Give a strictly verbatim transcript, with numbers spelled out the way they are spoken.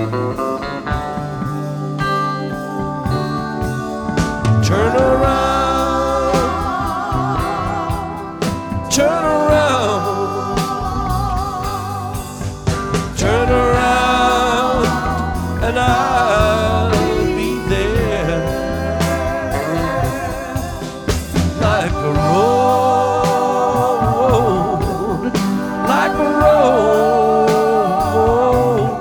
Turn around, turn around, turn around, and I'll be there like a rose.